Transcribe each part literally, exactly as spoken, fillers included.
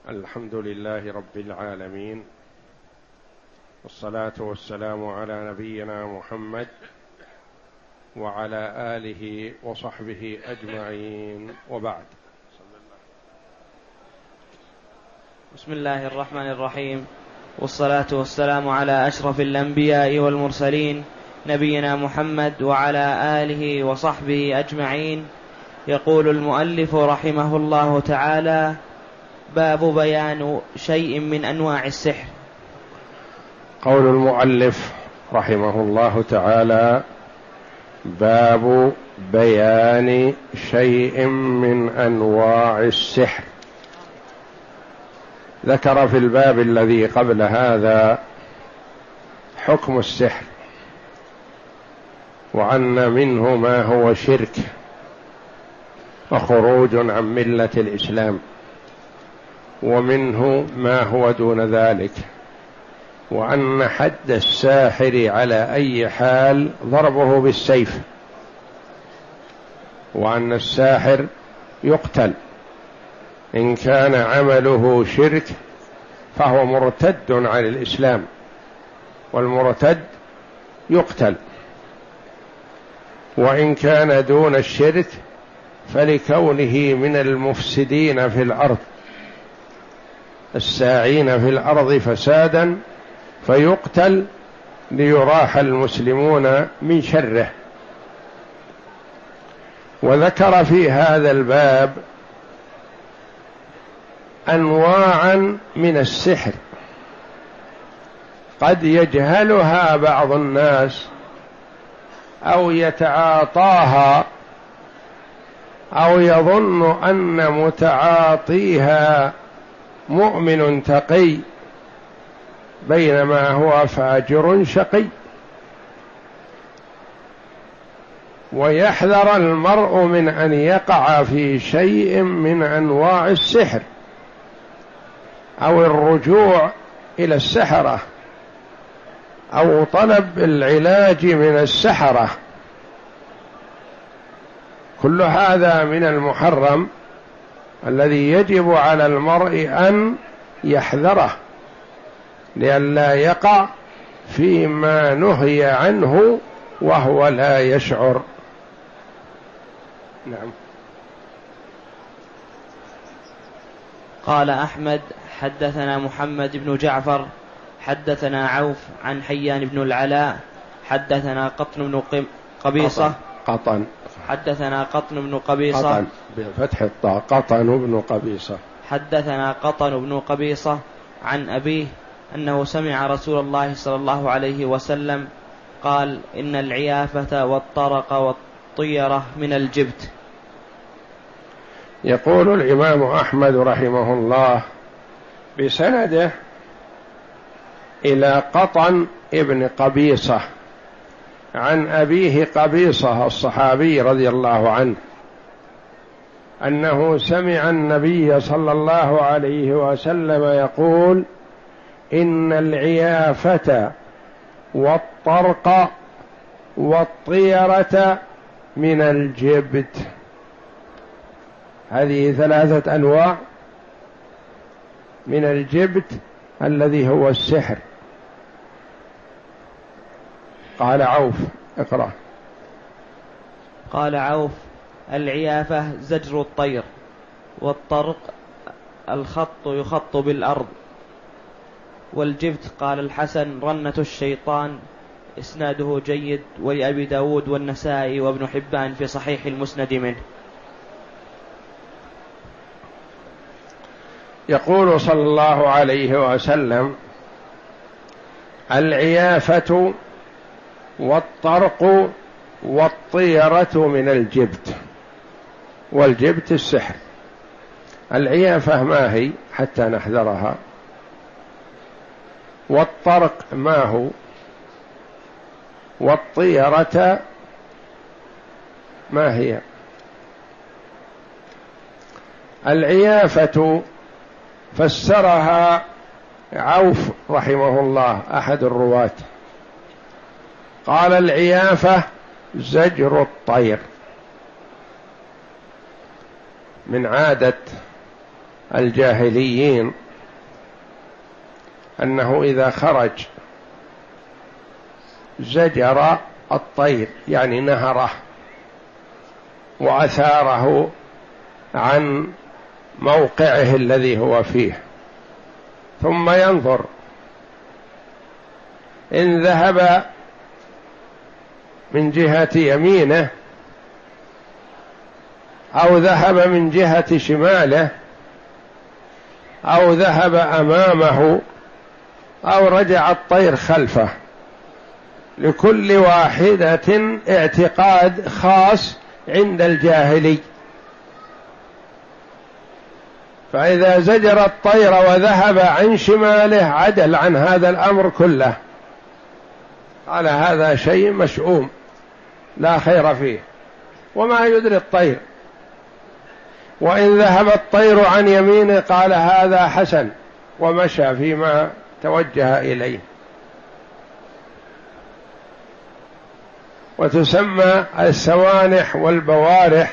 الحمد لله رب العالمين، والصلاة والسلام على نبينا محمد وعلى آله وصحبه أجمعين، وبعد. بسم الله الرحمن الرحيم، والصلاة والسلام على أشرف الأنبياء والمرسلين نبينا محمد وعلى آله وصحبه أجمعين. يقول المؤلف رحمه الله تعالى: باب بيان شيء من أنواع السحر. قول المؤلف رحمه الله تعالى: باب بيان شيء من أنواع السحر. ذكر في الباب الذي قبل هذا حكم السحر، وأن منه ما هو شرك وخروج عن ملة الإسلام، ومنه ما هو دون ذلك، وأن حد الساحر على أي حال ضربه بالسيف، وأن الساحر يقتل إن كان عمله شرك فهو مرتد عن الإسلام، والمرتد يقتل، وإن كان دون الشرك فلكونه من المفسدين في الأرض الساعين في الأرض فسادا فيقتل ليراح المسلمون من شره. وذكر في هذا الباب أنواعا من السحر قد يجهلها بعض الناس أو يتعاطاها أو يظن أن متعاطيها مؤمن تقي بينما هو فاجر شقي. ويحذر المرء من أن يقع في شيء من أنواع السحر أو الرجوع إلى السحرة أو طلب العلاج من السحرة. كل هذا من المحرم الذي يجب على المرء أن يحذره لئلا يقع فيما نهي عنه وهو لا يشعر. نعم. قال أحمد: حدثنا محمد بن جعفر حدثنا عوف عن حيان بن العلاء حدثنا قطن بن قبيصة قطن حدثنا قطن بن قبيصة قطن بفتح الطاء قطن بن قبيصة حدثنا قطن بن قبيصة عن أبيه أنه سمع رسول الله صلى الله عليه وسلم قال: إن العيافة والطرق والطيرة من الجبت. يقول الإمام أحمد رحمه الله بسنده إلى قطن ابن قبيصة عن أبيه قبيصة الصحابي رضي الله عنه أنه سمع النبي صلى الله عليه وسلم يقول: إن العيافة والطرق والطيرة من الجبت. هذه ثلاثة أنواع من الجبت الذي هو السحر. قال عوف: اقرأ. قال عوف: العيافة زجر الطير، والطرق الخط يخط بالأرض، والجبت قال الحسن رنة الشيطان. إسناده جيد، ولأبي داود والنسائي وابن حبان في صحيح المسند منه. يقول صلى الله عليه وسلم: العيافة والطرق والطيرة من الجبت. والجبت السحر. العيافة ما هي حتى نحذرها؟ والطرق ما هو؟ والطيرة ما هي؟ العيافة فسرها عوف رحمه الله أحد الرواة، قال: العيافة زجر الطير، من عادة الجاهليين أنه إذا خرج زجر الطير، يعني نهره وأثاره عن موقعه الذي هو فيه، ثم ينظر إن ذهب من جهة يمينه أو ذهب من جهة شماله أو ذهب أمامه أو رجع الطير خلفه، لكل واحدة اعتقاد خاص عند الجاهلي. فإذا زجر الطير وذهب عن شماله عدل عن هذا الأمر كله، على هذا شيء مشؤوم لا خير فيه وما يدري الطير. وإن ذهب الطير عن يمينه قال هذا حسن ومشى فيما توجه إليه. وتسمى السوانح والبوارح،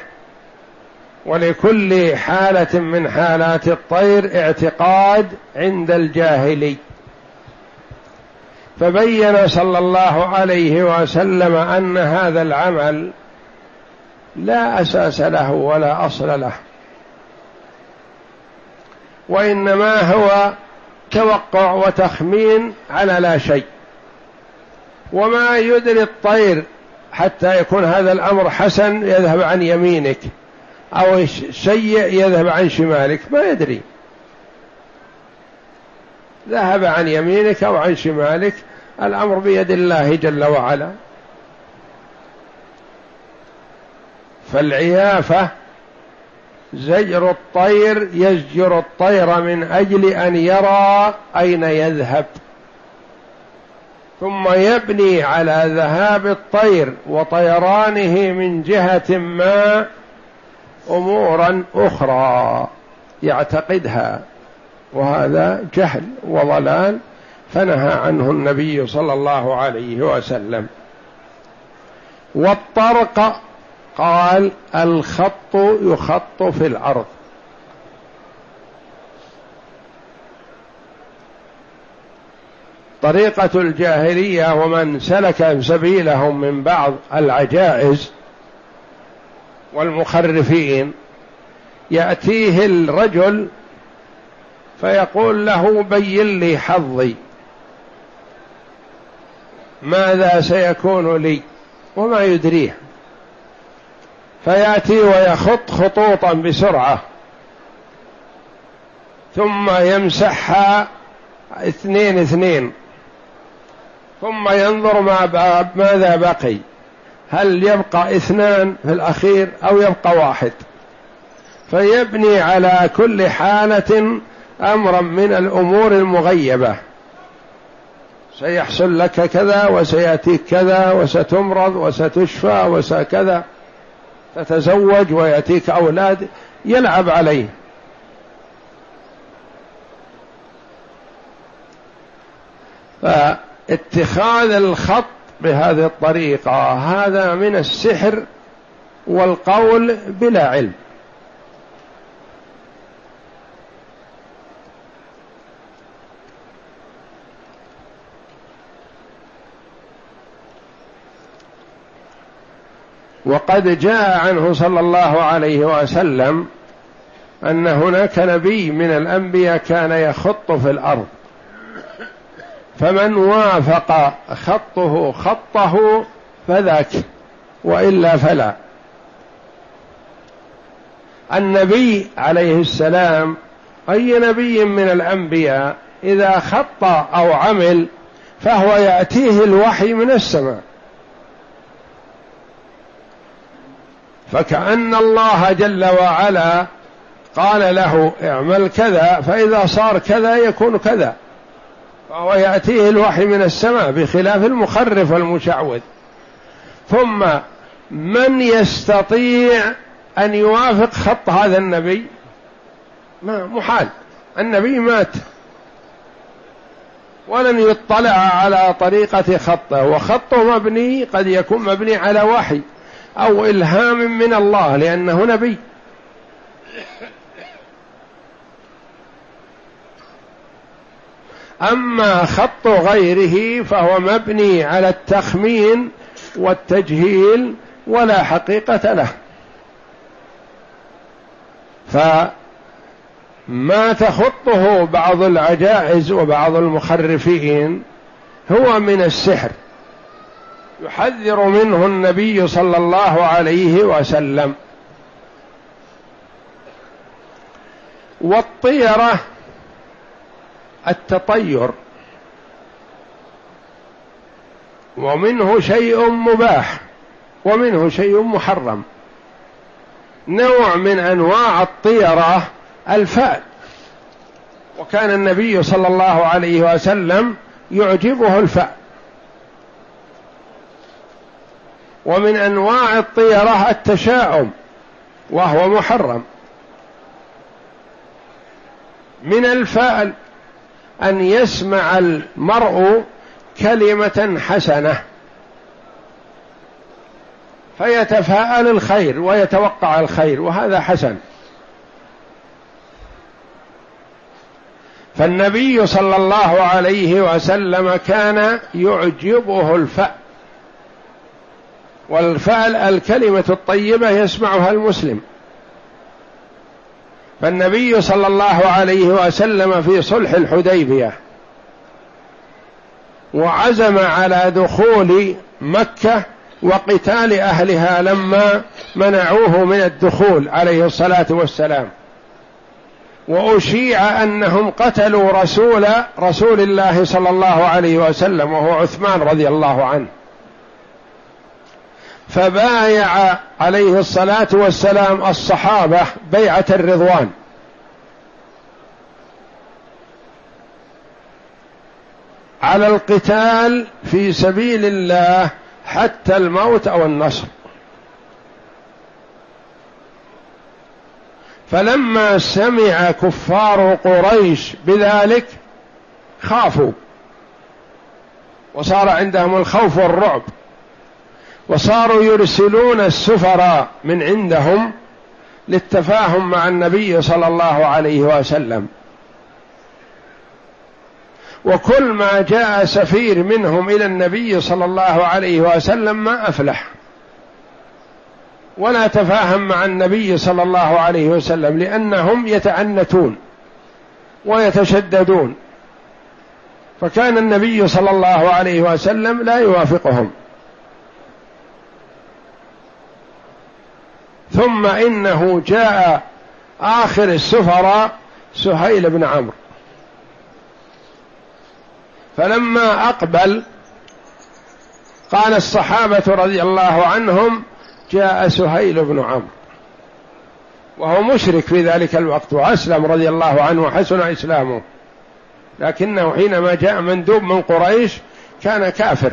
ولكل حالة من حالات الطير اعتقاد عند الجاهلي. فبين صلى الله عليه وسلم أن هذا العمل لا أساس له ولا أصل له، وإنما هو توقع وتخمين على لا شيء، وما يدري الطير حتى يكون هذا الأمر حسن يذهب عن يمينك أو سيء يذهب عن شمالك، ما يدري، ذهب عن يمينك أو عن شمالك الأمر بيد الله جل وعلا. فالعيافة زجر الطير يزجر الطير من أجل أن يرى أين يذهب، ثم يبني على ذهاب الطير وطيرانه من جهة ما أمورا أخرى يعتقدها، وهذا جهل وضلال، فنهى عنه النبي صلى الله عليه وسلم. والطرق قال الخط يخط في الأرض، طريقة الجاهلية ومن سلك سبيلهم من بعض العجائز والمخرفين، يأتيه الرجل فيقول له بين لي حظي، ماذا سيكون لي، وما يدريه، فيأتي ويخط خطوطا بسرعة ثم يمسحها اثنين اثنين، ثم ينظر ماذا بقي، هل يبقى اثنان في الأخير أو يبقى واحد، فيبني على كل حالة أمرا من الأمور المغيبة، سيحصل لك كذا وسيأتيك كذا وستمرض وستشفى وسكذا، تتزوج ويأتيك أولاد، يلعب عليه. فاتخاذ الخط بهذه الطريقة هذا من السحر والقول بلا علم. وقد جاء عنه صلى الله عليه وسلم أن هناك نبي من الأنبياء كان يخط في الأرض، فمن وافق خطه خطه فذاك، وإلا فلا. النبي عليه السلام أي نبي من الأنبياء إذا خط أو عمل فهو يأتيه الوحي من السماء، فكأن الله جل وعلا قال له اعمل كذا، فإذا صار كذا يكون كذا، فهو يأتيه الوحي من السماء بخلاف المخرف والمشعوذ. ثم من يستطيع أن يوافق خط هذا النبي؟ ما محال، النبي مات ولن يطلع على طريقة خطه، وخطه مبني قد يكون مبني على وحي أو إلهام من الله لأنه نبي. أما خط غيره فهو مبني على التخمين والتجهيل ولا حقيقة له. فما تخطه بعض العجائز وبعض المخرفين هو من السحر، يحذر منه النبي صلى الله عليه وسلم. والطيرة التطير، ومنه شيء مباح ومنه شيء محرم. نوع من أنواع الطيرة الفأل، وكان النبي صلى الله عليه وسلم يعجبه الفأل. ومن أنواع الطيرة التشاؤم وهو محرم. من الفأل أن يسمع المرء كلمة حسنة فيتفاءل الخير ويتوقع الخير، وهذا حسن. فالنبي صلى الله عليه وسلم كان يعجبه الفأل، والفأل الكلمة الطيبة يسمعها المسلم. فالنبي صلى الله عليه وسلم في صلح الحديبية وعزم على دخول مكة وقتال أهلها لما منعوه من الدخول عليه الصلاة والسلام، وأشيع أنهم قتلوا رسول رسول الله صلى الله عليه وسلم وهو عثمان رضي الله عنه، فبايع عليه الصلاة والسلام الصحابة بيعة الرضوان، على القتال في سبيل الله حتى الموت أو النصر. فلما سمع كفار قريش بذلك خافوا، وصار عندهم الخوف والرعب، وصاروا يرسلون السفراء من عندهم للتفاهم مع النبي صلى الله عليه وسلم. وكل ما جاء سفير منهم إلى النبي صلى الله عليه وسلم ما أفلح ولا تفاهم مع النبي صلى الله عليه وسلم، لأنهم يتعنتون ويتشددون، فكان النبي صلى الله عليه وسلم لا يوافقهم. ثم إنه جاء آخر السفراء سهيل بن عمرو، فلما أقبل قال الصحابة رضي الله عنهم جاء سهيل بن عمرو، وهو مشرك في ذلك الوقت، وأسلم رضي الله عنه وحسن إسلامه، لكنه حينما جاء مندوب من قريش كان كافر.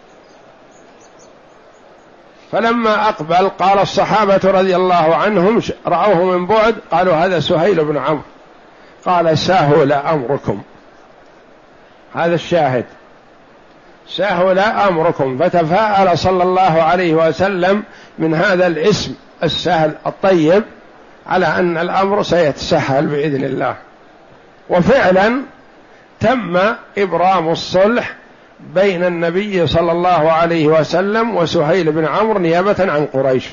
فلما أقبل قال الصحابة رضي الله عنهم رأوه من بعد قالوا هذا سهيل بن عمرو، قال سهل أمركم، هذا الشاهد، سهل أمركم. فتفاءل صلى الله عليه وسلم من هذا الاسم السهل الطيب على أن الأمر سيتسهل بإذن الله. وفعلا تم إبرام الصلح بين النبي صلى الله عليه وسلم وسهيل بن عمرو نيابة عن قريش،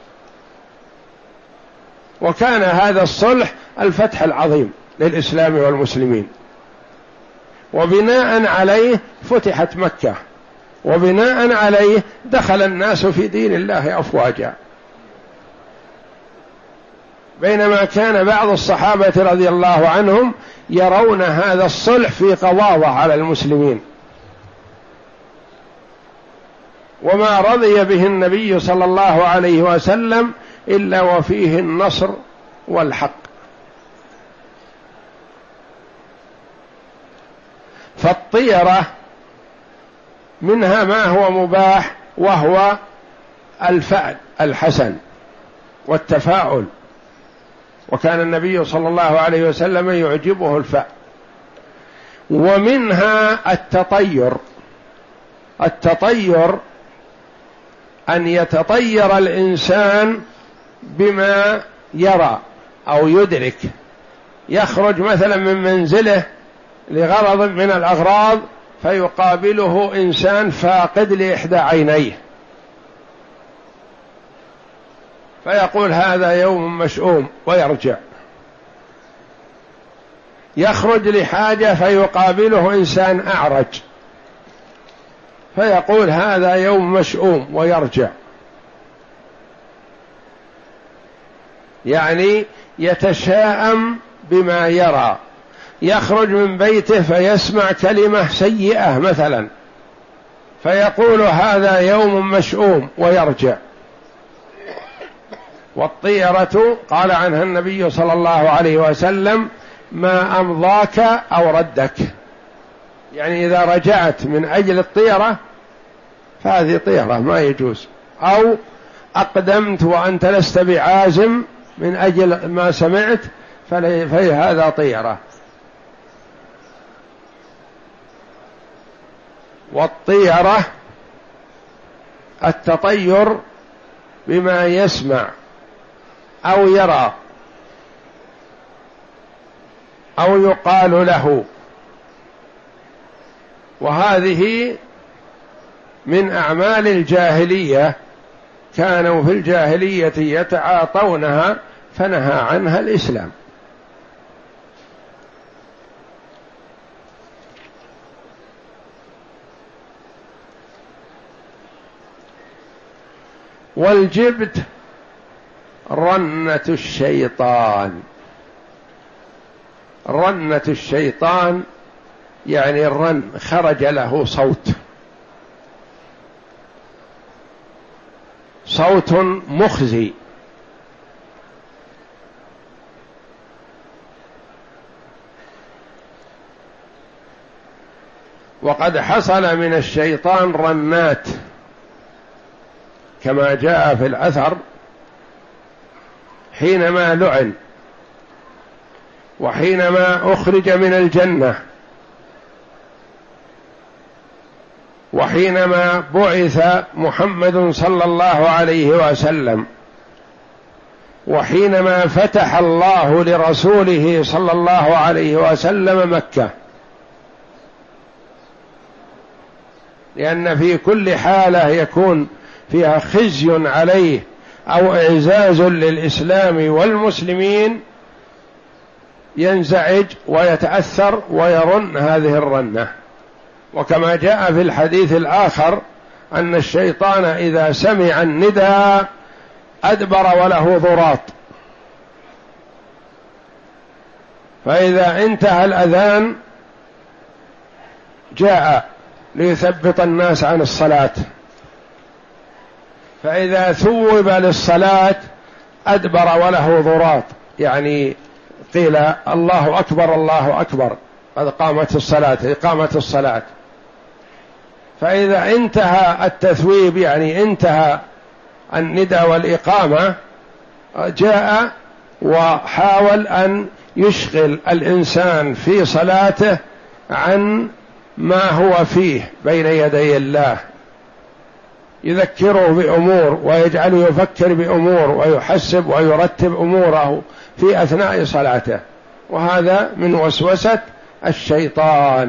وكان هذا الصلح الفتح العظيم للإسلام والمسلمين، وبناء عليه فتحت مكة، وبناء عليه دخل الناس في دين الله أفواجا. بينما كان بعض الصحابة رضي الله عنهم يرون هذا الصلح في قضاضة على المسلمين، وما رضي به النبي صلى الله عليه وسلم إلا وفيه النصر والحق. فالطيرة منها ما هو مباح، وهو الفأل الحسن والتفاؤل، وكان النبي صلى الله عليه وسلم يعجبه الفأل. ومنها التطير، التطير أن يتطير الإنسان بما يرى أو يدرك، يخرج مثلا من منزله لغرض من الأغراض فيقابله إنسان فاقد لإحدى عينيه، فيقول هذا يوم مشؤوم ويرجع. يخرج لحاجة فيقابله إنسان أعرج فيقول هذا يوم مشؤوم ويرجع. يعني يتشاءم بما يرى، يخرج من بيته فيسمع كلمة سيئة مثلا فيقول هذا يوم مشؤوم ويرجع. والطيرة قال عنها النبي صلى الله عليه وسلم ما أمضاك أو ردك، يعني إذا رجعت من أجل الطيرة فهذه طيرة ما يجوز، أو أقدمت وأنت لست بعازم من أجل ما سمعت فهذا طيرة. والطيرة التطير بما يسمع أو يرى أو يقال له، وهذه من أعمال الجاهلية، كانوا في الجاهلية يتعاطونها فنهى عنها الإسلام. والجبت رنة الشيطان، رنة الشيطان يعني الرن خرج له صوت، صوت مخزي. وقد حصل من الشيطان رنات كما جاء في الأثر حينما لعن وحينما أخرج من الجنة وحينما بعث محمد صلى الله عليه وسلم وحينما فتح الله لرسوله صلى الله عليه وسلم مكة، لأن في كل حالة يكون فيها خزي عليه أو إعزاز للإسلام والمسلمين ينزعج ويتأثر ويرن هذه الرنة. وكما جاء في الحديث الآخر أن الشيطان إذا سمع النداء أدبر وله ضراط، فإذا انتهى الأذان جاء ليثبط الناس عن الصلاة، فإذا ثوب للصلاة أدبر وله ضراط، يعني قيل الله أكبر الله أكبر قد قامت الصلاة إقامة الصلاة. فإذا انتهى التثويب يعني انتهى النداء والإقامة جاء وحاول أن يشغل الإنسان في صلاته عن ما هو فيه بين يدي الله، يذكره بأمور ويجعله يفكر بأمور ويحسب ويرتب أموره في أثناء صلاته، وهذا من وسوسة الشيطان.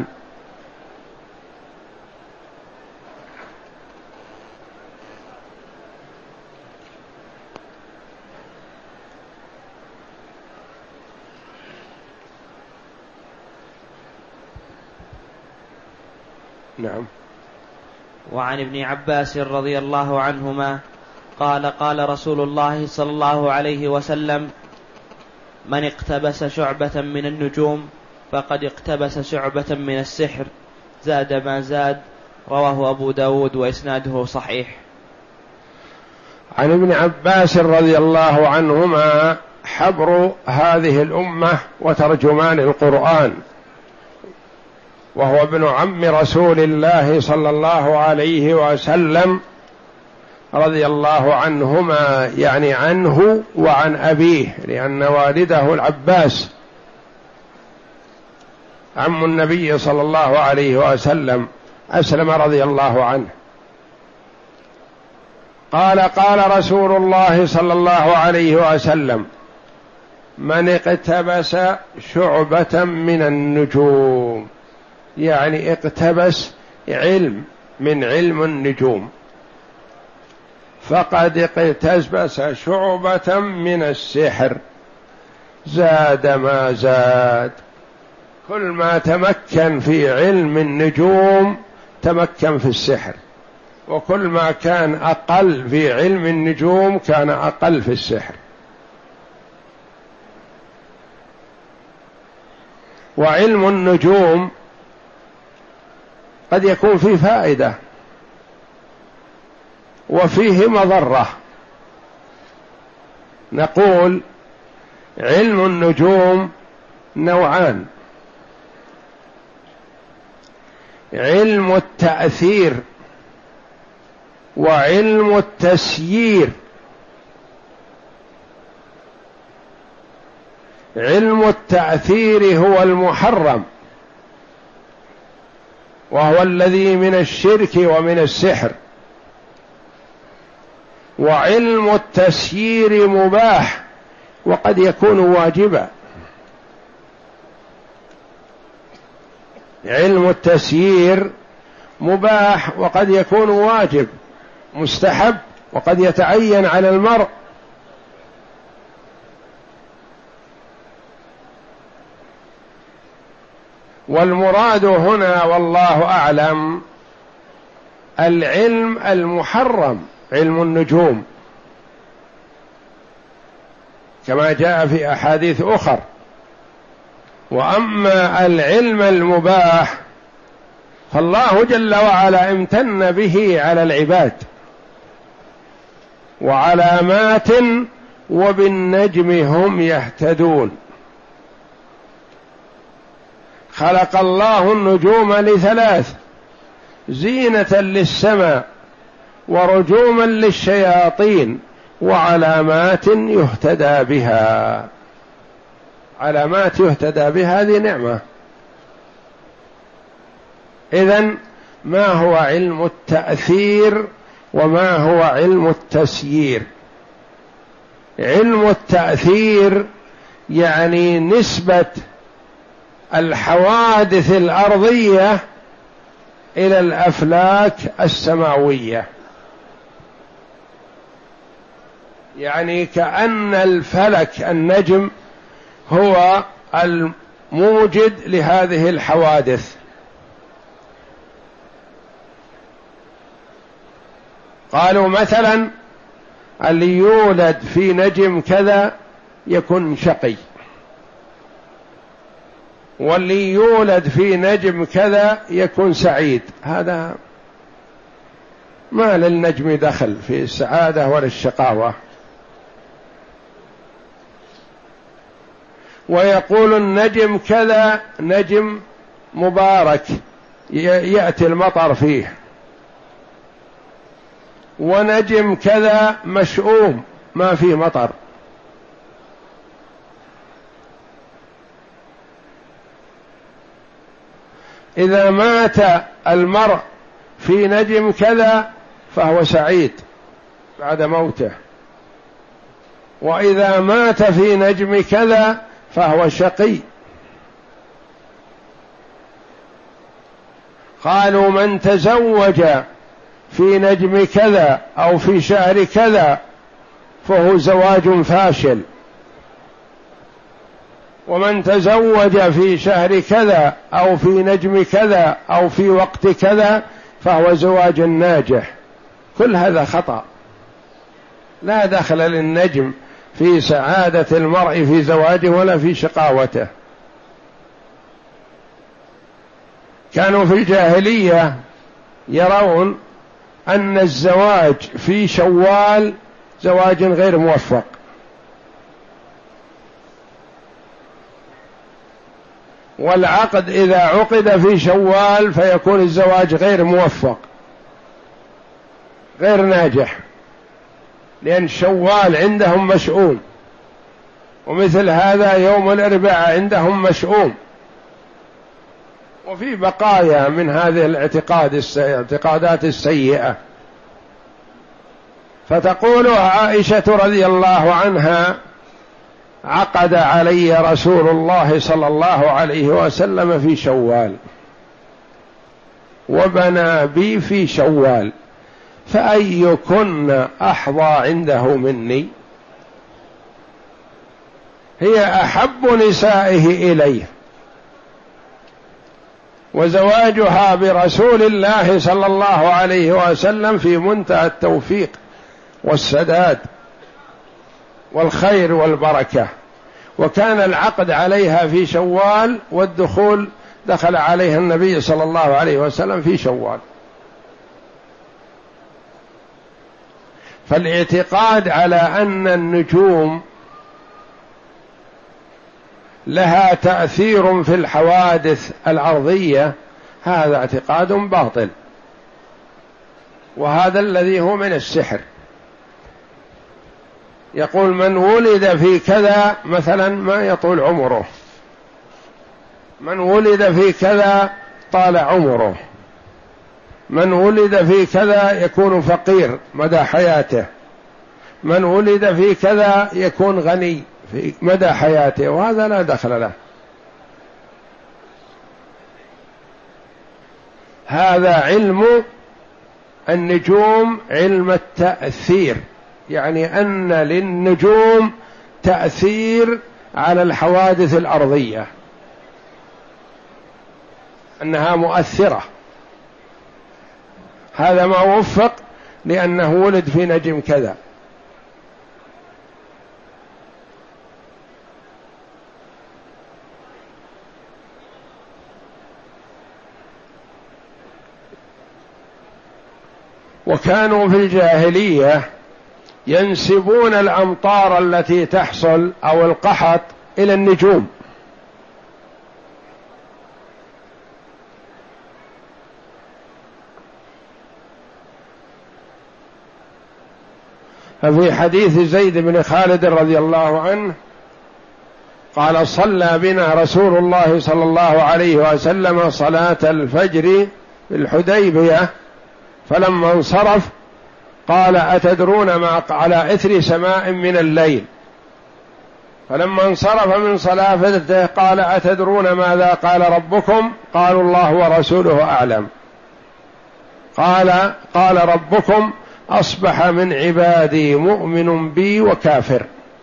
نعم. وعن ابن عباس رضي الله عنهما قال قال رسول الله صلى الله عليه وسلم من اقتبس شعبة من النجوم فقد اقتبس شعبة من السحر زاد ما زاد. رواه أبو داود وإسناده صحيح. عن ابن عباس رضي الله عنهما حبر هذه الأمة وترجمان القرآن، وهو ابن عم رسول الله صلى الله عليه وسلم رضي الله عنهما، يعني عنه وعن أبيه، لأن والده العباس عم النبي صلى الله عليه وسلم أسلم رضي الله عنه. قال قال رسول الله صلى الله عليه وسلم من اقتبس شعبة من النجوم، يعني اقتبس علم من علم النجوم، فقد اقتبس شعبة من السحر زاد ما زاد. كل ما تمكن في علم النجوم تمكن في السحر، وكل ما كان أقل في علم النجوم كان أقل في السحر. وعلم النجوم قد يكون فيه فائدة وفيه مضرة. نقول علم النجوم نوعان: علم التأثير وعلم التسيير. علم التأثير هو المحرم، وهو الذي من الشرك ومن السحر، وعلم التسيير مباح وقد يكون واجبا. علم التسيير مباح وقد يكون واجب، مستحب وقد يتعين على المرء. والمراد هنا والله أعلم العلم المحرم، علم النجوم، كما جاء في أحاديث أخر. وأما العلم المباح فالله جل وعلا امتن به على العباد: وعلامات وبالنجم هم يهتدون. خلق الله النجوم لثلاث: زينة للسماء، ورجوما للشياطين، وعلامات يهتدى بها. علامات يهتدى بها هذه نعمة. إذن ما هو علم التأثير وما هو علم التسيير؟ علم التأثير يعني نسبة الحوادث الأرضية إلى الأفلاك السماوية، يعني كأن الفلك النجم هو الموجد لهذه الحوادث. قالوا مثلا اللي يولد في نجم كذا يكون شقي، واللي يولد في نجم كذا يكون سعيد. هذا ما للنجم دخل في السعادة ولا الشقاوة. ويقول النجم كذا نجم مبارك يأتي المطر فيه، ونجم كذا مشؤوم ما فيه مطر. إذا مات المرء في نجم كذا فهو سعيد بعد موته، وإذا مات في نجم كذا فهو شقي. قالوا من تزوج في نجم كذا أو في شهر كذا فهو زواج فاشل، ومن تزوج في شهر كذا أو في نجم كذا أو في وقت كذا فهو زواج ناجح. كل هذا خطأ، لا دخل للنجم في سعادة المرء في زواجه ولا في شقاوته. كانوا في الجاهلية يرون أن الزواج في شوال زواج غير موفق، والعقد إذا عقد في شوال فيكون الزواج غير موفق غير ناجح، لأن شوال عندهم مشؤوم، ومثل هذا يوم الأربعاء عندهم مشؤوم. وفي بقايا من هذه الاعتقاد الاعتقادات السيئة. فتقول عائشة رضي الله عنها عقد علي رسول الله صلى الله عليه وسلم في شوال وبنى بي في شوال، فأيكن أحظى عنده مني؟ هي أحب نسائه إليه، وزواجها برسول الله صلى الله عليه وسلم في منتهى التوفيق والسداد والخير والبركة، وكان العقد عليها في شوال، والدخول دخل عليها النبي صلى الله عليه وسلم في شوال. فالاعتقاد على أن النجوم لها تأثير في الحوادث الأرضية هذا اعتقاد باطل، وهذا الذي هو من السحر. يقول من ولد في كذا مثلا ما يطول عمره، من ولد في كذا طال عمره، من ولد في كذا يكون فقير مدى حياته، من ولد في كذا يكون غني في مدى حياته، وهذا لا دخل له. هذا علم النجوم علم التأثير، يعني أن للنجوم تأثير على الحوادث الأرضية، أنها مؤثرة. هذا ما وفق لأنه ولد في نجم كذا. وكانوا في الجاهلية ينسبون الأمطار التي تحصل أو القحط إلى النجوم، ففي حديث زيد بن خالد رضي الله عنه قال صلى بنا رسول الله صلى الله عليه وسلم صلاة الفجر بالحديبية، فلما انصرف قال أتدرون ما على إثر سماء من الليل، فلما انصرف من صلاته قال أتدرون ماذا قال ربكم؟ قالوا الله ورسوله أعلم. قال قال ربكم أصبح من عبادي مؤمن بي وكافر،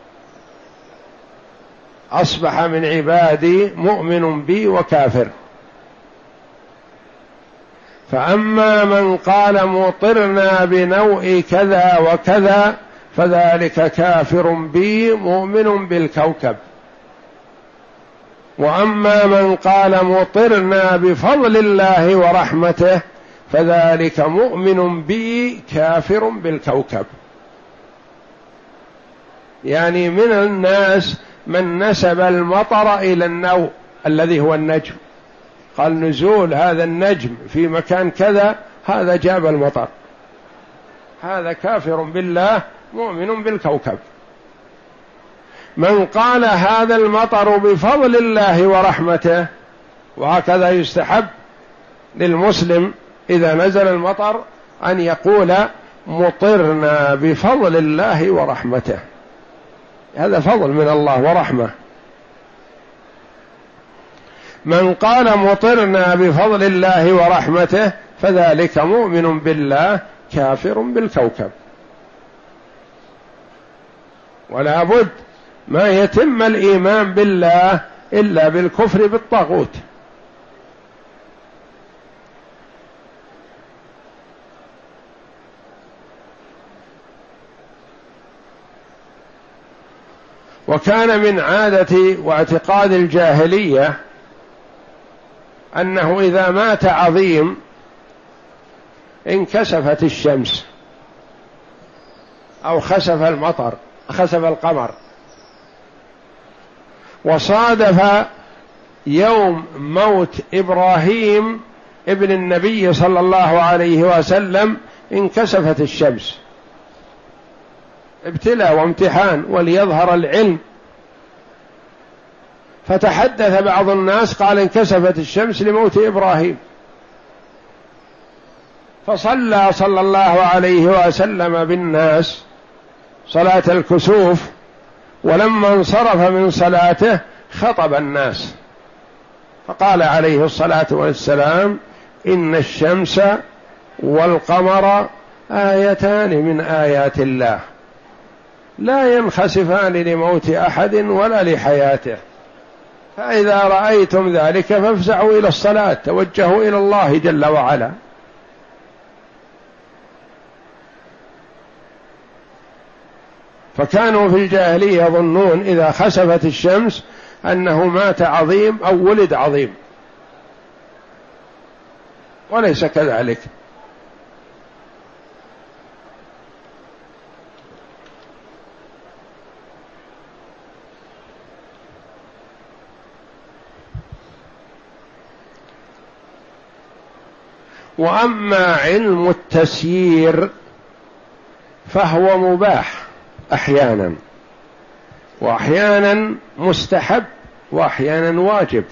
أصبح من عبادي مؤمن بي وكافر. فأما من قال مطرنا بنوء كذا وكذا فذلك كافر بي مؤمن بالكوكب، وأما من قال مطرنا بفضل الله ورحمته فذلك مؤمن بي كافر بالكوكب. يعني من الناس من نسب المطر إلى النوء الذي هو النجم، قال نزول هذا النجم في مكان كذا هذا جاب المطر، هذا كافر بالله مؤمن بالكوكب. من قال هذا المطر بفضل الله ورحمته، وهكذا يستحب للمسلم إذا نزل المطر أن يقول مطرنا بفضل الله ورحمته، هذا فضل من الله ورحمة. من قال مطرنا بفضل الله ورحمته فذلك مؤمن بالله كافر بالكوكب. ولا بد ما يتم الإيمان بالله إلا بالكفر بالطاغوت. وكان من عادة واعتقاد الجاهلية أنه إذا مات عظيم انكسفت الشمس أو خسف المطر خسف القمر. وصادف يوم موت إبراهيم ابن النبي صلى الله عليه وسلم انكسفت الشمس، ابتلاء وامتحان وليظهر العلم. فتحدث بعض الناس قال انكسفت الشمس لموت إبراهيم، فصلى صلى الله عليه وسلم بالناس صلاة الكسوف، ولما انصرف من صلاته خطب الناس فقال عليه الصلاة والسلام: إن الشمس والقمر آيتان من آيات الله لا ينخسفان لموت أحد ولا لحياته، فإذا رأيتم ذلك فافزعوا إلى الصلاة، توجهوا إلى الله جل وعلا. فكانوا في الجاهلية يظنون إذا خسفت الشمس أنه مات عظيم أو ولد عظيم، وليس كذلك. وأما علم التسيير فهو مباح أحيانا، وأحيانا مستحب، وأحيانا واجب.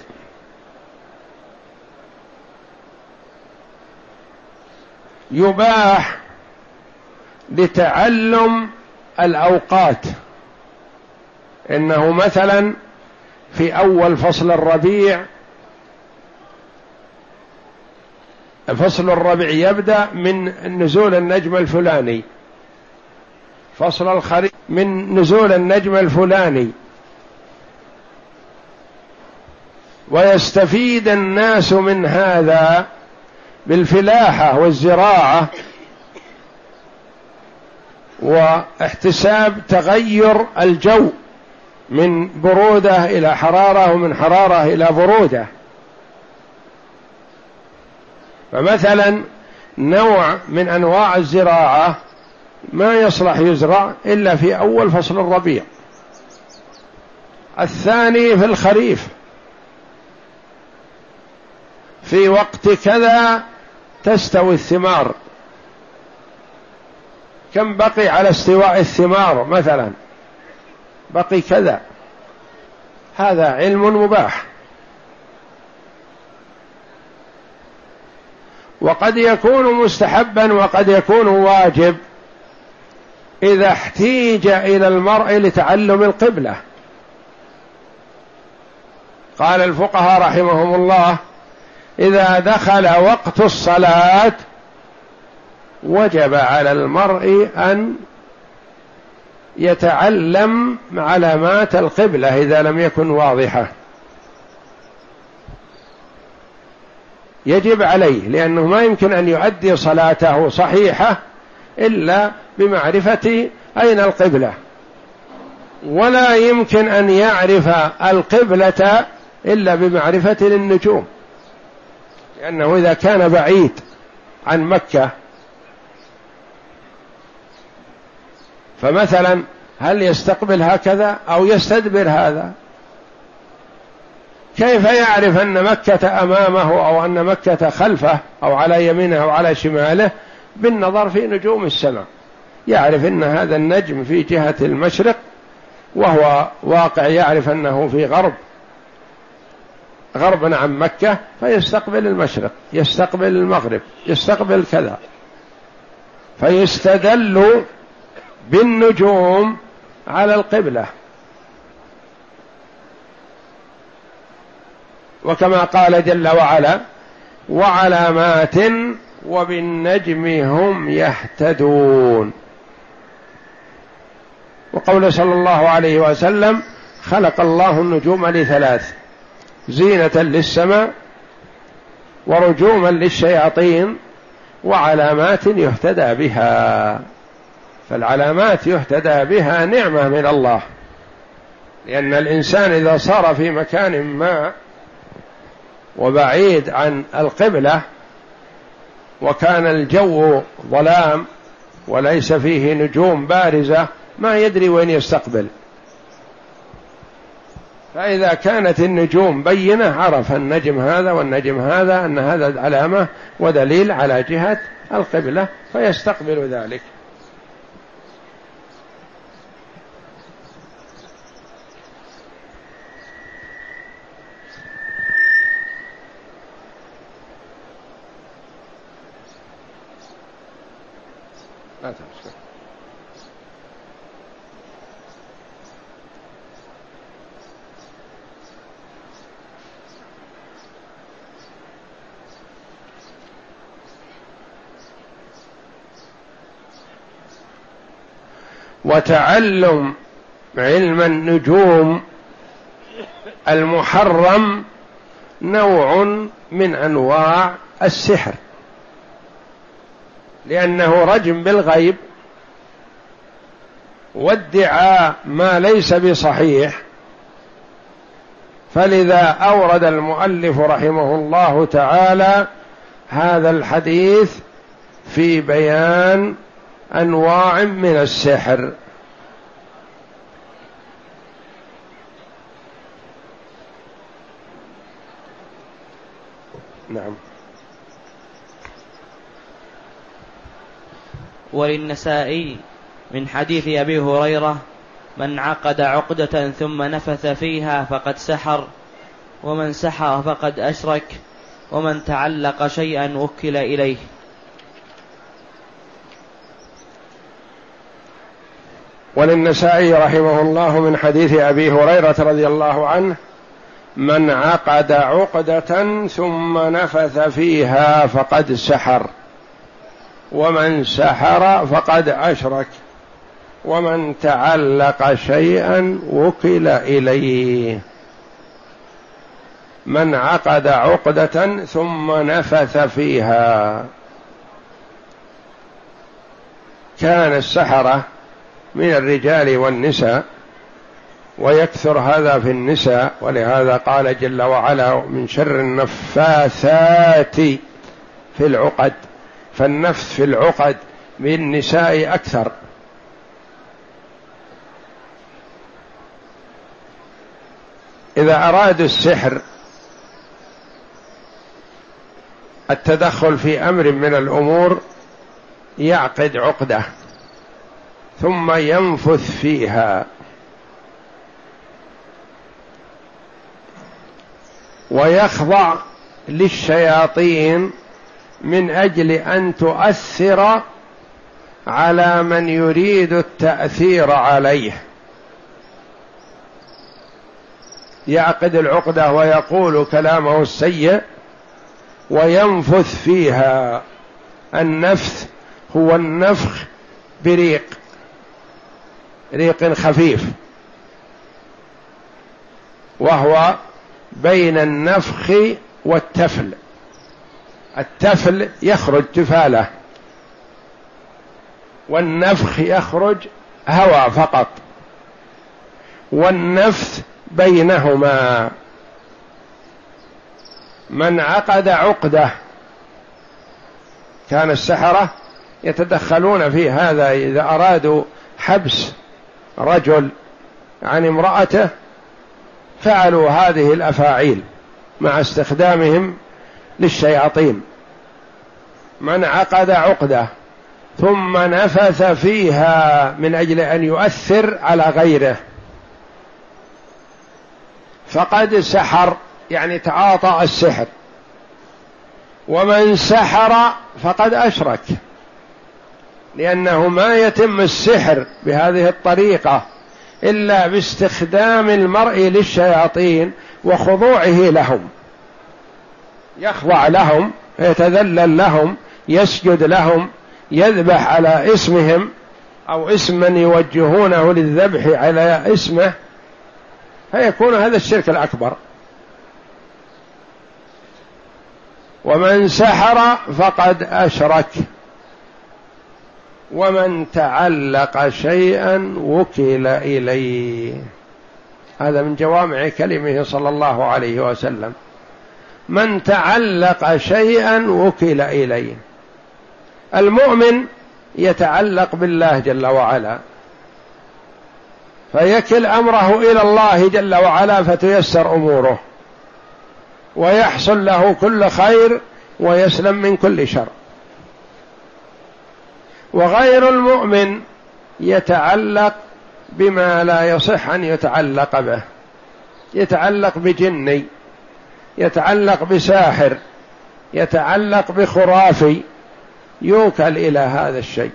يباح لتعلم الأوقات، إنه مثلا في أول فصل الربيع، فصل الربيع يبدأ من نزول النجم الفلاني، فصل الخريف من نزول النجم الفلاني، ويستفيد الناس من هذا بالفلاحة والزراعة واحتساب تغير الجو من برودة إلى حرارة ومن حرارة إلى برودة. فمثلا نوع من أنواع الزراعة ما يصلح يزرع إلا في أول فصل الربيع، الثاني في الخريف، في وقت كذا تستوي الثمار، كم بقي على استواء الثمار مثلا، بقي كذا. هذا علم مباح. وقد يكون مستحبا وقد يكون واجب إذا احتيج إلى المرء لتعلم القبلة. قال الفقهاء رحمهم الله: إذا دخل وقت الصلاة وجب على المرء أن يتعلم علامات القبلة إذا لم يكن واضحة، يجب عليه، لأنه ما يمكن أن يؤدي صلاته صحيحة إلا بمعرفة أين القبلة، ولا يمكن أن يعرف القبلة إلا بمعرفة النجوم، لأنه إذا كان بعيد عن مكة، فمثلا هل يستقبل هكذا أو يستدبر هذا؟ كيف يعرف أن مكة أمامه أو أن مكة خلفه أو على يمينه أو على شماله؟ بالنظر في نجوم السماء يعرف أن هذا النجم في جهة المشرق، وهو واقع يعرف أنه في غرب غربا عن مكة، فيستقبل المشرق، يستقبل المغرب، يستقبل كذا، فيستدل بالنجوم على القبلة. وكما قال جل وعلا: وعلامات وبالنجم هم يهتدون. وقول صلى الله عليه وسلم: خلق الله النجوم لثلاث: زينة للسماء، ورجوما للشياطين، وعلامات يهتدى بها. فالعلامات يهتدى بها نعمة من الله، لأن الإنسان إذا صار في مكان ما وبعيد عن القبلة وكان الجو ظلام وليس فيه نجوم بارزة ما يدري وين يستقبل، فإذا كانت النجوم بينة عرف النجم هذا والنجم هذا أن هذا علامة ودليل على جهة القبلة فيستقبل ذلك. لا تمسك. وتعلم علم النجوم المحرم نوع من أنواع السحر، لأنه رجم بالغيب وادعاء ما ليس بصحيح. فلذا أورد المؤلف رحمه الله تعالى هذا الحديث في بيان أنواع من السحر. نعم. وللنسائي من حديث أبي هريرة: من عقد عقدة ثم نفث فيها فقد سحر، ومن سحر فقد أشرك، ومن تعلق شيئا وكل إليه. وللنسائي رحمه الله من حديث أبي هريرة رضي الله عنه: من عقد عقدة ثم نفث فيها فقد سحر، ومن سحر فقد أشرك، ومن تعلق شيئا وكل إليه. من عقد عقدة ثم نفث فيها. كان السحرة من الرجال والنساء، ويكثر هذا في النساء، ولهذا قال جل وعلا: من شر النفاثات في العقد. فالنفث في العقد بالنساء أكثر. إذا أرادوا السحر التدخل في أمر من الأمور يعقد عقدة ثم ينفث فيها، ويخضع للشياطين من أجل أن تؤثر على من يريد التأثير عليه. يعقد العقدة ويقول كلامه السيء وينفث فيها. النفث هو النفخ بريق، ريق خفيف، وهو بين النفخ والتفل. التفل يخرج تفالة، والنفخ يخرج هواء فقط، والنفث بينهما. من عقد عقدة، كان السحرة يتدخلون في هذا إذا أرادوا حبس رجل عن امرأته، فعلوا هذه الأفاعيل مع استخدامهم للشياطين. من عقد عقدة ثم نفث فيها من أجل أن يؤثر على غيره فقد سحر، يعني تعاطى السحر. ومن سحر فقد أشرك، لأنه ما يتم السحر بهذه الطريقة إلا باستخدام المرء للشياطين وخضوعه لهم. يخضع لهم، يتذلل لهم، يسجد لهم، يذبح على اسمهم أو اسم من يوجهونه للذبح على اسمه، فيكون هذا الشرك الأكبر. ومن سحر فقد أشرك، ومن تعلق شيئا وكل إليه. هذا من جوامع كلمه صلى الله عليه وسلم: من تعلق شيئا وكل إليه. المؤمن يتعلق بالله جل وعلا، فيكل أمره إلى الله جل وعلا فتيسر أموره، ويحصل له كل خير ويسلم من كل شر. وغير المؤمن يتعلق بما لا يصح أن يتعلق به، يتعلق بجني، يتعلق بساحر، يتعلق بخرافي، يوكل إلى هذا الشيء.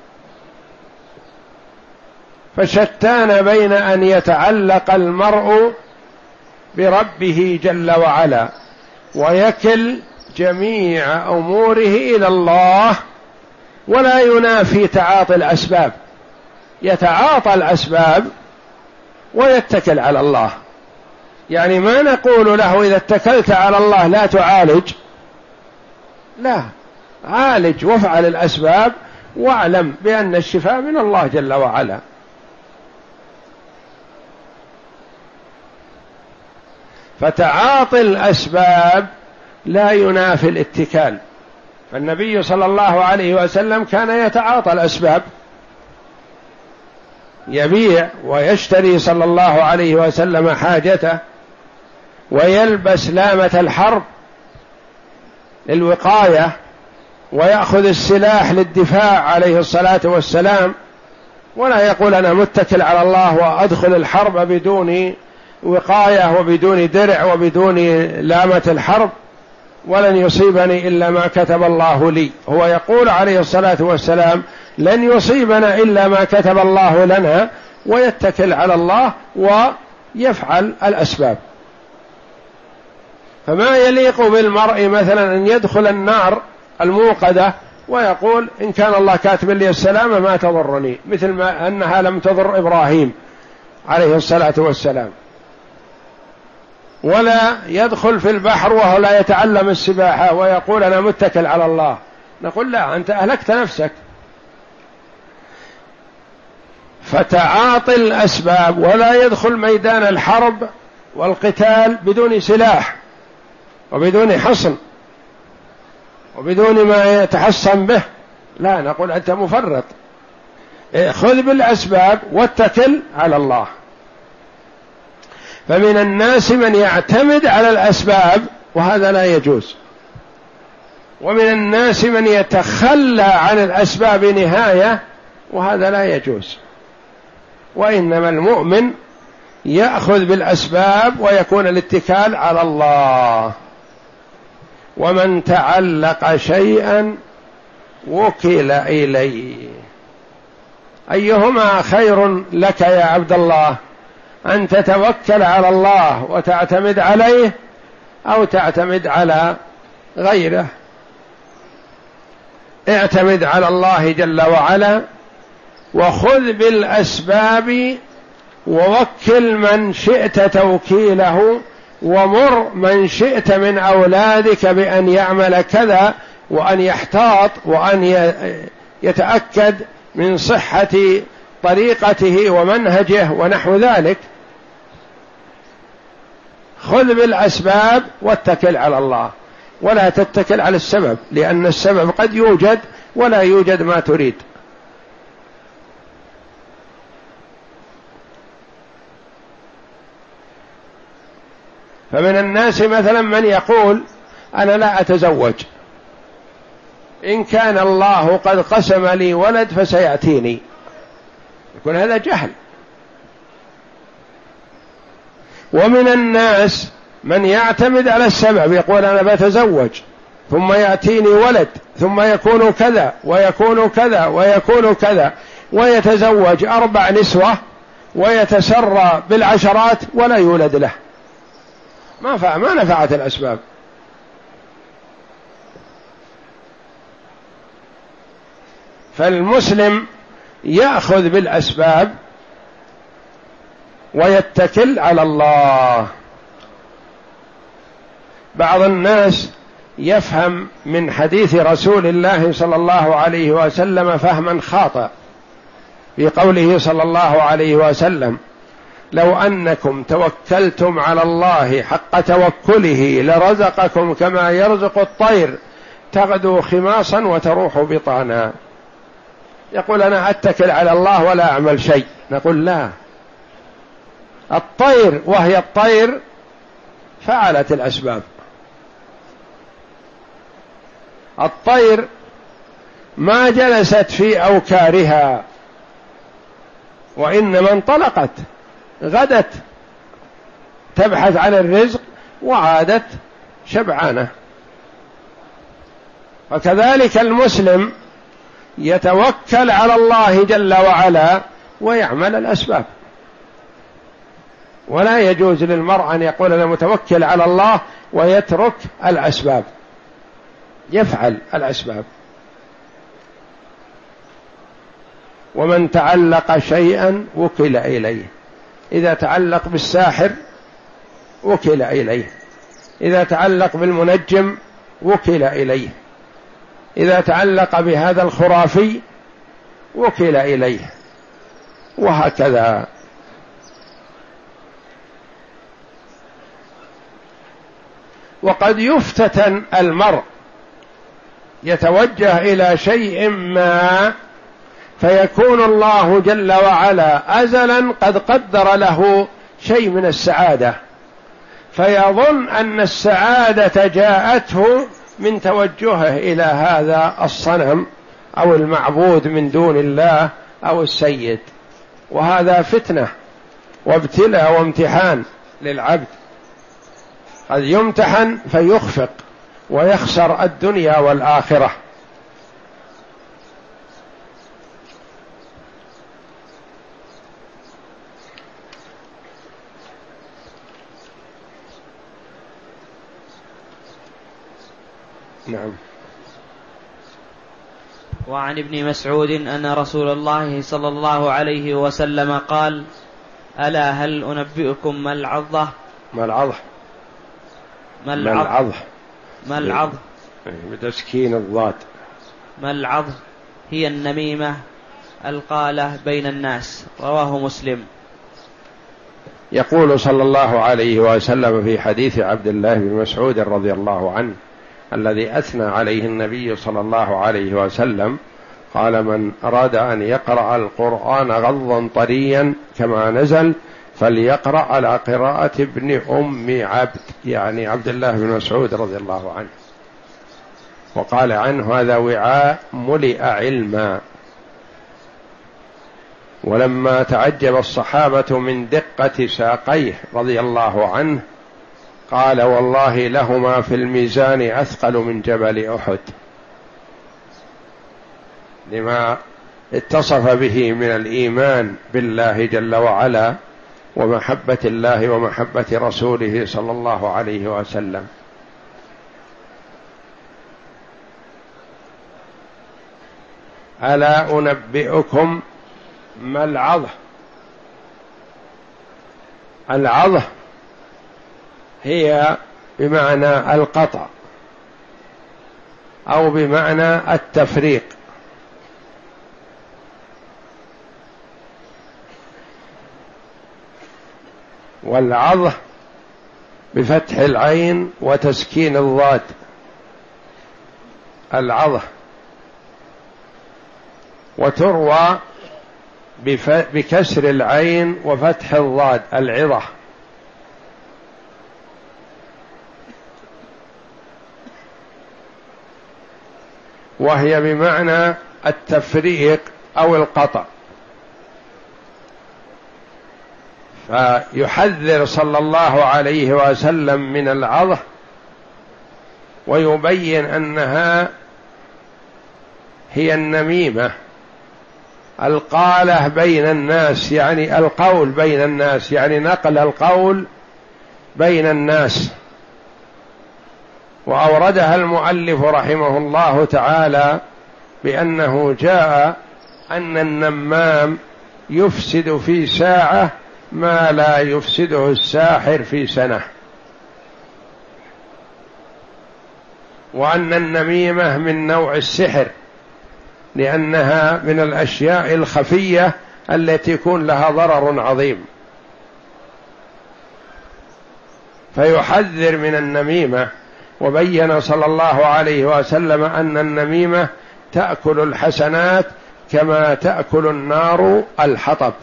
فشتان بين أن يتعلق المرء بربه جل وعلا ويكل جميع أموره إلى الله، ولا ينافي تعاطي الأسباب، يتعاطى الأسباب ويتكل على الله. يعني ما نقول له إذا اتكلت على الله لا تعالج، لا، عالج وافعل الأسباب واعلم بأن الشفاء من الله جل وعلا. فتعاطي الأسباب لا ينافي الاتكال، فالنبي صلى الله عليه وسلم كان يتعاطى الأسباب، يبيع ويشتري صلى الله عليه وسلم حاجته، ويلبس لامة الحرب للوقاية، ويأخذ السلاح للدفاع عليه الصلاة والسلام، ولا يقول أنا متكل على الله وأدخل الحرب بدون وقاية وبدون درع وبدون لامة الحرب، ولن يصيبني إلا ما كتب الله لي. هو يقول عليه الصلاة والسلام لن يصيبنا إلا ما كتب الله لنا، ويتكل على الله ويفعل الأسباب. فما يليق بالمرء مثلا أن يدخل النار الموقدة ويقول إن كان الله كاتب لي السلامة ما تضرني، مثل ما أنها لم تضر إبراهيم عليه الصلاة والسلام. ولا يدخل في البحر وهو لا يتعلم السباحة ويقول أنا متكل على الله، نقول لا، أنت أهلكت نفسك. فتعاطي الأسباب، ولا يدخل ميدان الحرب والقتال بدون سلاح وبدون حصن وبدون ما يتحصن به، لا، نقول أنت مفرط. خذ بالأسباب واتكل على الله. فمن الناس من يعتمد على الأسباب وهذا لا يجوز، ومن الناس من يتخلى عن الأسباب نهاية وهذا لا يجوز. وإنما المؤمن يأخذ بالأسباب ويكون الاتكال على الله. ومن تعلق شيئا وكل إليه. أيهما خير لك يا عبد الله، أن تتوكل على الله وتعتمد عليه أو تعتمد على غيره؟ اعتمد على الله جل وعلا، وخذ بالأسباب، ووكل من شئت توكيله، ومر من شئت من أولادك بأن يعمل كذا، وأن يحتاط، وأن يتأكد من صحة طريقته ومنهجه ونحو ذلك. خذ بالأسباب واتكل على الله، ولا تتكل على السبب، لأن السبب قد يوجد ولا يوجد ما تريد. فمن الناس مثلا من يقول أنا لا أتزوج، إن كان الله قد قسم لي ولد فسيأتيني، يكون هذا جهل. ومن الناس من يعتمد على السبب، يقول أنا بتزوج ثم يأتيني ولد ثم يكون كذا ويكون كذا ويكون كذا، ويتزوج أربع نسوة ويتسرى بالعشرات ولا يولد له، ما فع ما نفعت الأسباب. فالمسلم يأخذ بالأسباب ويتكل على الله. بعض الناس يفهم من حديث رسول الله صلى الله عليه وسلم فهما خاطئ في قوله صلى الله عليه وسلم لو أنكم توكلتم على الله حق توكله لرزقكم كما يرزق الطير تغدو خماصا وتروح بطانا. يقول أنا أتكل على الله ولا أعمل شيء، نقول لا، الطير وهي الطير فعلت الأسباب. الطير ما جلست في أوكارها وإنما انطلقت، غدت تبحث عن الرزق وعادت شبعانة. وكذلك المسلم يتوكل على الله جل وعلا ويعمل الأسباب. ولا يجوز للمرء أن يقول أنا متوكل على الله ويترك الأسباب، يفعل الأسباب. ومن تعلق شيئا وكل إليه. إذا تعلق بالساحر وكل إليه، إذا تعلق بالمنجم وكل إليه، إذا تعلق بهذا الخرافي وكل إليه، وهكذا. وقد يفتتن المرء يتوجه إلى شيء ما فيكون الله جل وعلا أزلا قد قدر له شيء من السعادة، فيظن أن السعادة جاءته من توجهه إلى هذا الصنم أو المعبود من دون الله أو السيد، وهذا فتنة وابتلاء وامتحان للعبد، قد يمتحن فيخفق ويخسر الدنيا والآخرة. نعم. وعن ابن مسعود أن رسول الله صلى الله عليه وسلم قال: ألا هل أنبئكم ما العظة؟ ما العظة؟ ما العظة؟ ما العظة؟ بتسكين الضاد. ما العظة؟ هي النميمة القالة بين الناس. رواه مسلم. يقول صلى الله عليه وسلم في حديث عبد الله بن مسعود رضي الله عنه الذي أثنى عليه النبي صلى الله عليه وسلم، قال: من أراد أن يقرأ القرآن غضا طريا كما نزل فليقرأ على قراءة ابن أم عبد، يعني عبد الله بن مسعود رضي الله عنه. وقال عنه: هذا وعاء ملئ علما. ولما تعجب الصحابة من دقة ساقيه رضي الله عنه قال: والله لهما في الميزان أثقل من جبل أحد، لما اتصف به من الإيمان بالله جل وعلا ومحبة الله ومحبة رسوله صلى الله عليه وسلم. ألا أنبئكم ما العظة؟ العظة هي بمعنى القطع أو بمعنى التفريق، والعظة بفتح العين وتسكين الضاد، العظة، وتروى بكسر العين وفتح الضاد، العظة. وهي بمعنى التفريق أو القطع. فيحذر صلى الله عليه وسلم من العظة ويبين أنها هي النميمة القالة بين الناس، يعني القول بين الناس، يعني نقل القول بين الناس. وأوردها المؤلف رحمه الله تعالى بأنه جاء أن النمام يفسد في ساعة ما لا يفسده الساحر في سنة، وأن النميمة من نوع السحر لأنها من الأشياء الخفية التي يكون لها ضرر عظيم، فيحذر من النميمة. وبين صلى الله عليه وسلم أن النميمة تأكل الحسنات كما تأكل النار الحطب.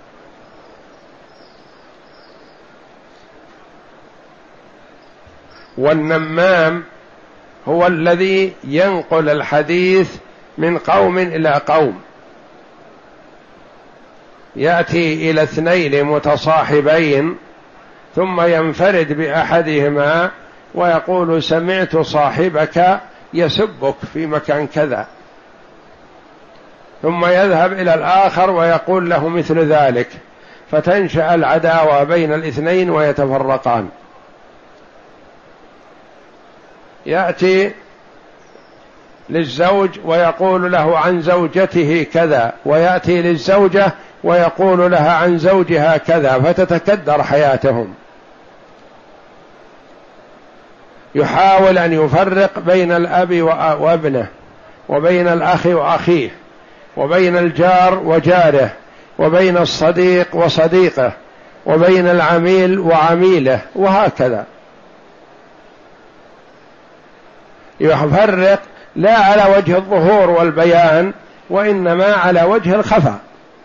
والنمام هو الذي ينقل الحديث من قوم إلى قوم، يأتي إلى اثنين متصاحبين ثم ينفرد بأحدهما ويقول: سمعت صاحبك يسبك في مكان كذا، ثم يذهب إلى الآخر ويقول له مثل ذلك، فتنشأ العداوة بين الاثنين للزوج ويقول له عن زوجته كذا، ويأتي للزوجة ويقول لها عن زوجها كذا، فتتكدر حياتهم. يحاول أن يفرق بين الأب وابنه، وبين الأخ وأخيه، وبين الجار وجاره، وبين الصديق وصديقه، وبين العميل وعميله، وهكذا. يفرق لا على وجه الظهور والبيان، وإنما على وجه الخفاء.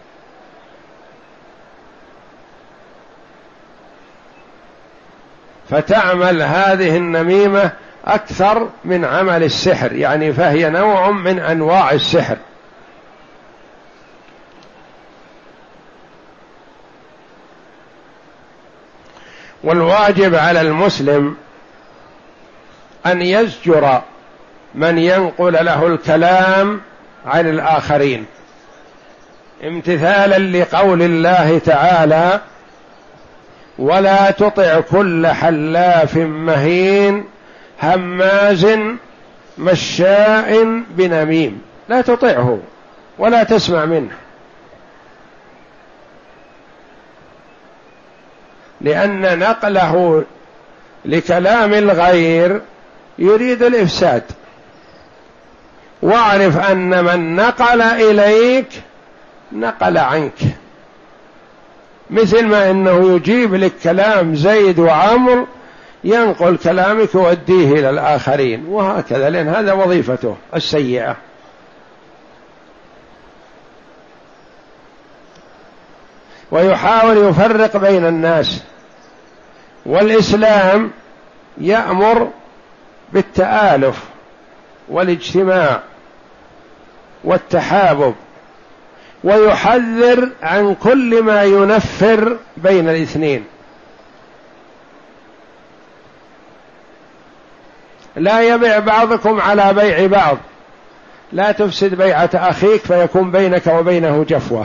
فتعمل هذه النميمة أكثر من عمل السحر، يعني فهي نوع من أنواع السحر. والواجب على المسلم أن يزجر من ينقل له الكلام عن الآخرين، امتثالا لقول الله تعالى: ولا تطع كل حلاف مهين هماز مشاء بنميم. لا تطعه ولا تسمع منه، لأن نقله لكلام الغير يريد الإفساد. واعرف أن من نقل إليك نقل عنك، مثل ما أنه يجيب لك كلام زيد وعمر، ينقل كلامك ويوديه إلى الآخرين، وهكذا، لأن هذا وظيفته السيئة. ويحاول يفرق بين الناس. والإسلام يأمر بالتآلف والاجتماع والتحابب، ويحذر عن كل ما ينفر بين الاثنين. لا يبيع بعضكم على بيع بعض، لا تفسد بيعة أخيك فيكون بينك وبينه جفوة.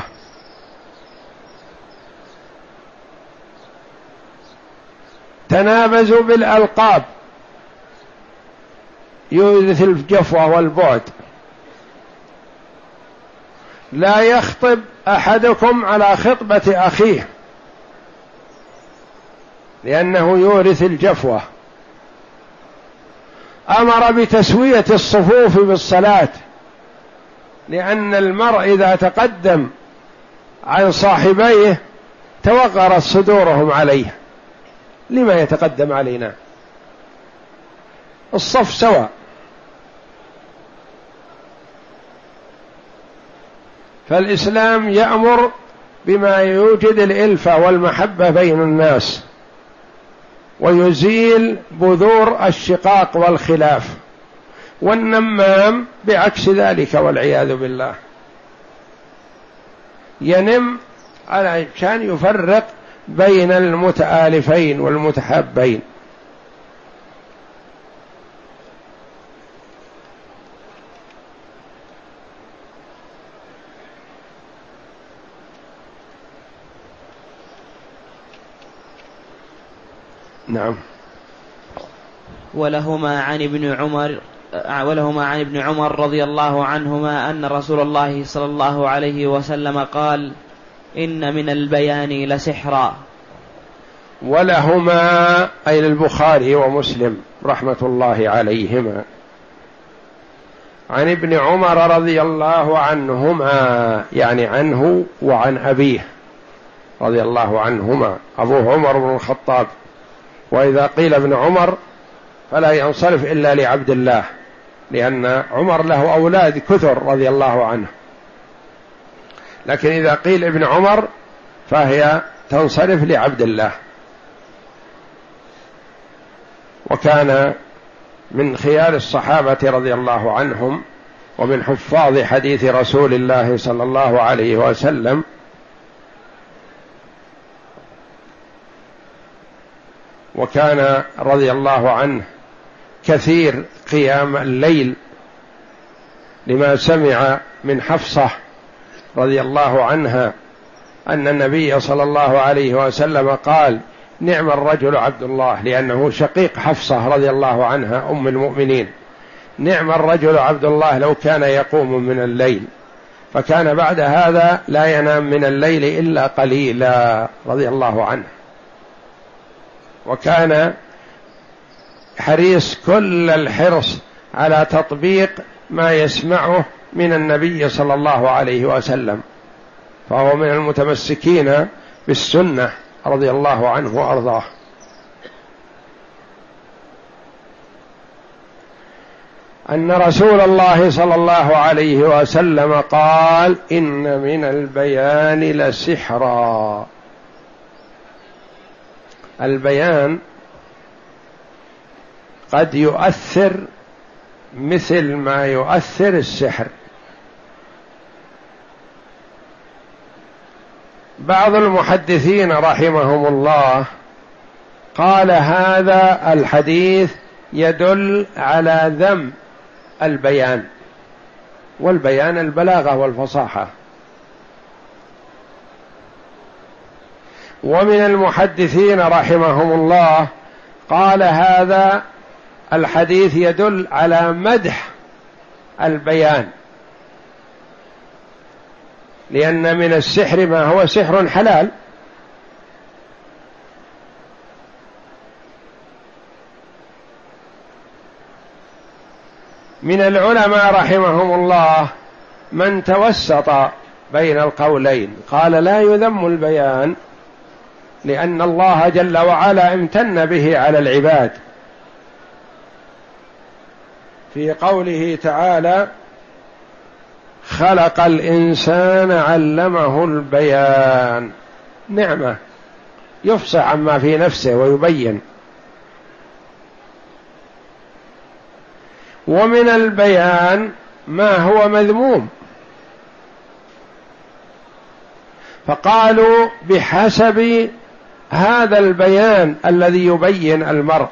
تنابزوا بالألقاب، يورث الجفوة والبعد. لا يخطب أحدكم على خطبة أخيه، لأنه يورث الجفوة. أمر بتسوية الصفوف بالصلاة، لأن المرء إذا تقدم عن صاحبيه توغرت صدورهم عليه. لما يتقدم علينا؟ الصف سواء. فالإسلام يأمر بما يوجد الإلفة والمحبة بين الناس، ويزيل بذور الشقاق والخلاف. والنمام بعكس ذلك والعياذ بالله، ينم علشان يفرق بين المتآلفين والمتحابين. نعم. ولهما عن ابن عمر ولهما عن ابن عمر رضي الله عنهما أن رسول الله صلى الله عليه وسلم قال: إن من البيان لسحرا. ولهما أي البخاري ومسلم رحمة الله عليهما عن ابن عمر رضي الله عنهما، يعني عنه وعن أبيه رضي الله عنهما، أبوه عمر بن الخطاب. وإذا قيل ابن عمر فلا ينصرف إلا لعبد الله، لأن عمر له أولاد كثر رضي الله عنه، لكن إذا قيل ابن عمر فهي تنصرف لعبد الله. وكان من خيار الصحابة رضي الله عنهم، ومن حفاظ حديث رسول الله صلى الله عليه وسلم. وكان رضي الله عنه كثير قيام الليل، لما سمع من حفصة رضي الله عنها أن النبي صلى الله عليه وسلم قال: نعم الرجل عبد الله، لأنه شقيق حفصة رضي الله عنها أم المؤمنين. نعم الرجل عبد الله لو كان يقوم من الليل، فكان بعد هذا لا ينام من الليل إلا قليلا رضي الله عنه، وكان حريص كل الحرص على تطبيق ما يسمعه من النبي صلى الله عليه وسلم، فهو من المتمسكين بالسنة رضي الله عنه وأرضاه. أن رسول الله صلى الله عليه وسلم قال: إن من البيان لسحرا. البيان قد يؤثر مثل ما يؤثر السحر. بعض المحدثين رحمهم الله قال هذا الحديث يدل على ذم البيان، والبيان البلاغة والفصاحة. ومن المحدثين رحمهم الله قال هذا الحديث يدل على مدح البيان، لأن من السحر ما هو سحر حلال. من العلماء رحمهم الله من توسط بين القولين، قال لا يذم البيان لأن الله جل وعلا امتن به على العباد في قوله تعالى: خلق الإنسان علمه البيان، نعمة يفصح عما في نفسه ويبين. ومن البيان ما هو مذموم، فقالوا بحسب هذا البيان الذي يبين المرء.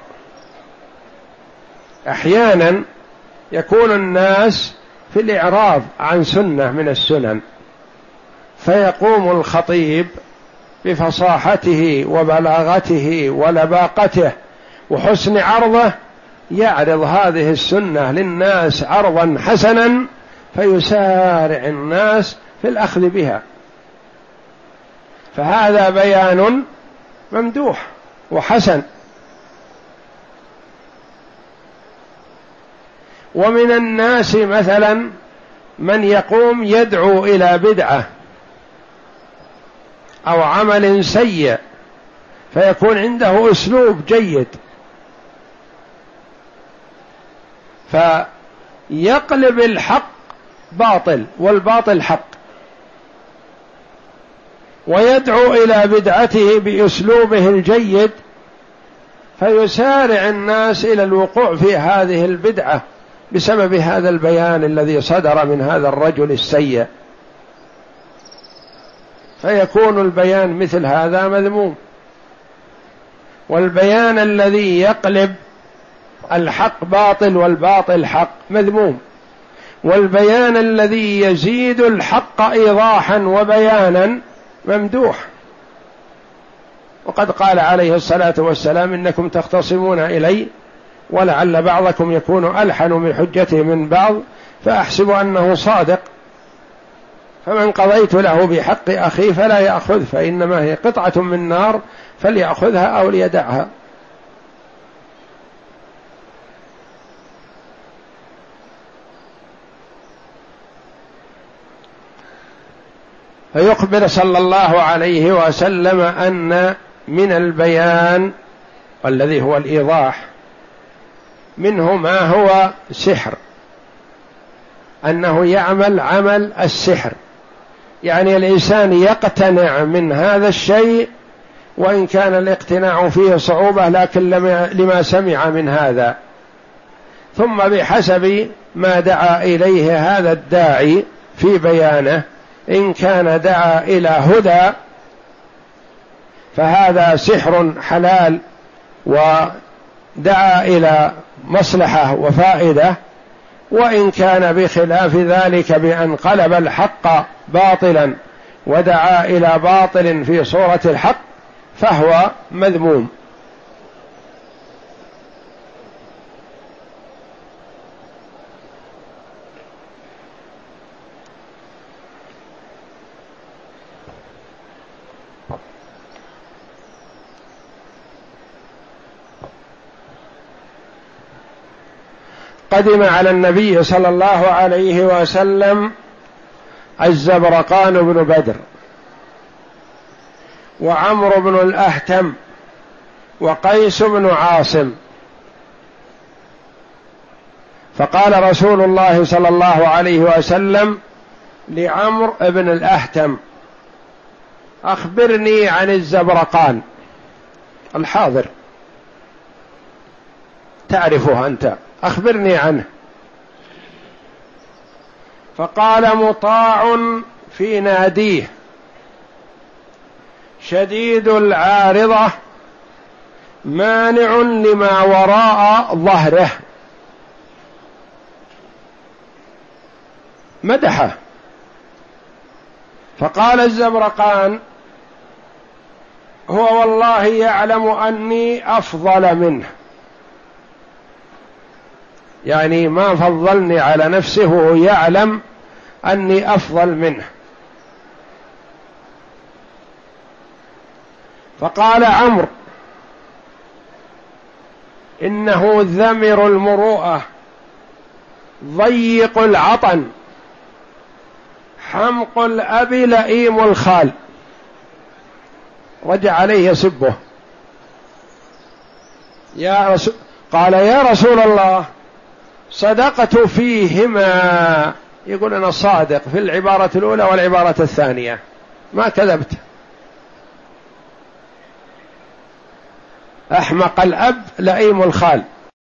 أحيانا يكون الناس في الإعراض عن سنة من السنن، فيقوم الخطيب بفصاحته وبلاغته ولباقته وحسن عرضه يعرض هذه السنة للناس عرضا حسنا، فيسارع الناس في الأخذ بها، فهذا بيان ممدوح وحسن. ومن الناس مثلا من يقوم يدعو إلى بدعة أو عمل سيء، فيكون عنده أسلوب جيد، فيقلب الحق باطل والباطل حق، ويدعو إلى بدعته بأسلوبه الجيد، فيسارع الناس إلى الوقوع في هذه البدعة بسبب هذا البيان الذي صدر من هذا الرجل السيء، فيكون البيان مثل هذا مذموم. والبيان الذي يقلب الحق باطل والباطل حق مذموم. والبيان الذي يزيد الحق إيضاحا وبيانا ممدوح. وقد قال عليه الصلاة والسلام: إنكم تختصمون إلي ولعل بعضكم يكون ألحن من حجته من بعض، فأحسب أنه صادق، فمن قضيت له بحق أخيه فلا يأخذ، فإنما هي قطعة من نار فليأخذها أو ليدعها. فيخبر صلى الله عليه وسلم أن من البيان والذي هو الإيضاح منه ما هو سحر، أنه يعمل عمل السحر، يعني الإنسان يقتنع من هذا الشيء وإن كان الاقتناع فيه صعوبة، لكن لما سمع من هذا، ثم بحسب ما دعا إليه هذا الداعي في بيانه، إن كان دعا إلى هدى فهذا سحر حلال ودعا إلى مصلحة وفائدة، وإن كان بخلاف ذلك بأن قلب الحق باطلا ودعا إلى باطل في صورة الحق فهو مذموم. قدم على النبي صلى الله عليه وسلم الزبرقان بن بدر وعمرو بن الأهتم وقيس بن عاصم، فقال رسول الله صلى الله عليه وسلم لعمرو بن الأهتم: أخبرني عن الزبرقان الحاضر، تعرفه أنت، أخبرني عنه. فقال: مطاع في ناديه، شديد العارضة، مانع لما وراء ظهره. مدحه. فقال الزبرقان: هو والله يعلم أني أفضل منه، يعني ما فضلني على نفسه، وهو يعلم أني أفضل منه. فقال عمرو: إنه ذمر المروءة، ضيق العطن، حمق الأب، لئيم الخال. رجع عليه يسبه. يا رسول قال: يا رسول الله، صدقت فيهما. يقول أنا صادق في العبارة الأولى والعبارة الثانية، ما كذبت. أحمق الأب، لئيم الخال.